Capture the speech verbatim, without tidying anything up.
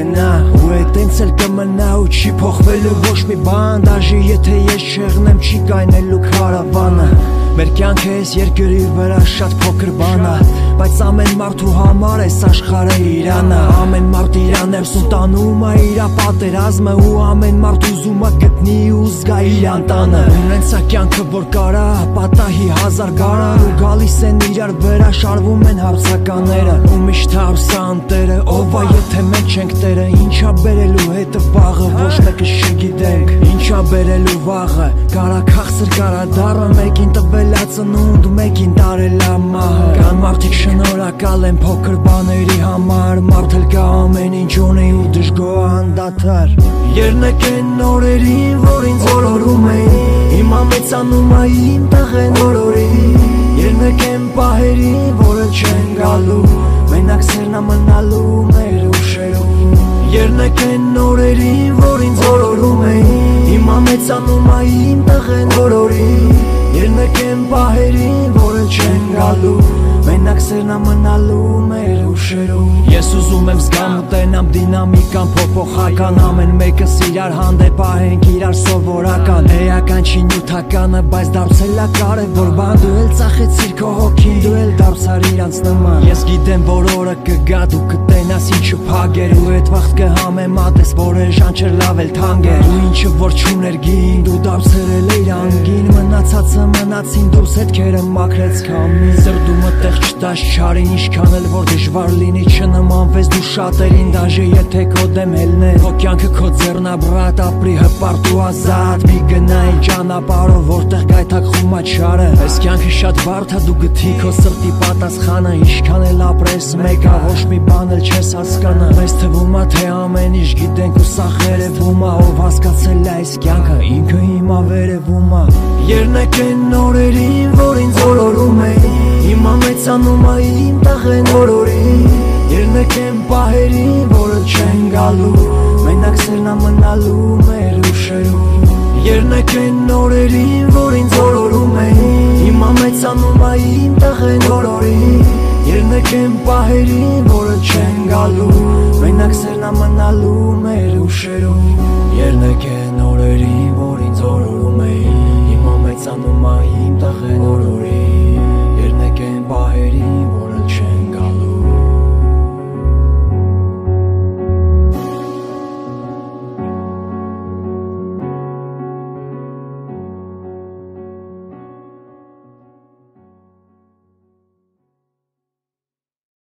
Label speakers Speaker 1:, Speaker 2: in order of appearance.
Speaker 1: կգնա ու այդ ինձ էլ կմնա ու չի փոխվելու ոչ մի բան դաժե եթե ես չեղնեմ չի կայնելու քարավանը մեր կյանքը էս երկրի վրա շատ փոքր բան է բայց ամեն մարդու համար էս աշխարհը Իրանը ամեն մարդ իրան ներսում տանում է իրա պատերազմը ու ամեն մարդ ուզում է գտնի ու զգա իր անտանը ունենցա կյանքը որ կարա պատահի հազար գարան ու գալիս են իրար վրա շարվում են հարցականները ու միշտ հարցա անտերը ով է եթե մենք չենք տերը ինչա բերելու հետը վաղը ոչ մեկը չգիտենք ինչա բերելու վաղը կարա քաղցր կարա դառը մեկին տվել ա ծնունդ մեկին տարել ա մահը կան մարդիկ շնորհակալ են փոքր բաների համար մարդ էլ կա ամեն ինչ ունի ու դժգոհ անդադար երնեք են օրերին որ ինձ օրորում էին հիմա մեծանում ա իմ տղեն օրորի երնեք են պահերին որը չեն գալու մենակ սերնա մնալու մեր ուշերում երնեք են օրերին որ ինձ օրորում էին հիմա մեծանում ա իմ տղեն օրորի երնեք են պահերին որը չեն գալու մենակ սերնա մնալու մեր ուշերում ես ուզում եմ զգամ ուտենամ դինամիկան փոփոխական ամեն մեկս իրար հանդեպ ահենք իրար սովորական էական չի նյութականը բայց դարձել ա կարևոր բան դու էլ ծախեցիր քո հոգին դու էլ դարձար իրանց նման ես գիտեմ որ օրը կգա դու կտենաս ինչը փագեր ու այդ վաղտ կհամեմատես որ էժան չէր լավ էլ թանկ էր ու ինչը որ չուներ գին դու դարձրել էիր անգին մնացածը մնացին դուրս հետքերը մաքրեց քամին սրդումը տեղ չտաշ չարին ինչքան էլ որ դժվար լինի չնմանվես դու շատերին դաժե եթե քո դեմ հելներ քո կյանքը քո ձեռնաբրատ ապրի հպարտ ու ազատ մի գնայի ճանապարհով որտեղ գայթակղում ա չարը այս կյանքը շատ բարդ ա դու գթի քո սրտի պատասխանը ինչքան էլ ապրես մեկա ոչ մի բան էլ չես հասկանա մեզ թվում ա թե ամեն ինչ գիտենք ու սա երևում ա ով հասկացել ա այս կյանքը ինքը հիմա վերևում ա երնեք են օրերին որ ինձ օրորում էին հիմա մեծանում ա իմ տղեն օրորի երնեք են պահերին որը չեն գալու մենակ սերնա մնալու մեր ուշերում երնեք են օրերին որ ինձ օրորում էին հիմա մեծանում ա իմ տղեն օրորի երնեք են պահերին որը չեն գալու մենակ սերնա մնալու մեր ուշերում երնեք են օրերին որ ինձ օրորում էին հիմա մեծանում